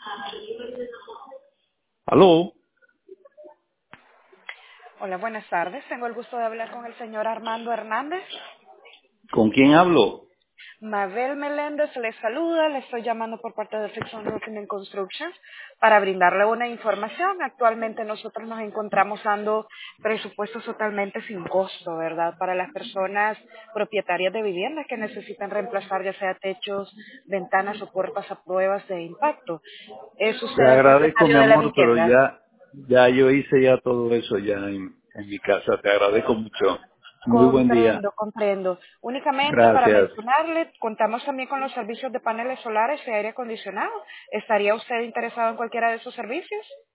Aló, Hola, buenas tardes. Tengo el gusto de hablar con el señor Armando Hernández. ¿con quién hablo? Mabel Meléndez le saluda. Le estoy llamando por parte de Fixon Roofing and Construction para brindarle una información. Actualmente nosotros nos encontramos dando presupuestos totalmente sin costo, ¿verdad? Para las personas propietarias de viviendas que necesitan reemplazar ya sea techos, ventanas o puertas a pruebas de impacto. ¿Es Te usted el agradezco, mi propietario de la amor, pero vivienda? ya yo hice ya todo eso ya en mi casa. Te agradezco mucho. Muy buen día. Comprendo, comprendo. Únicamente para Gracias. mencionarle, contamos también con los servicios de paneles solares y aire acondicionado. ¿Estaría usted interesado en cualquiera de esos servicios?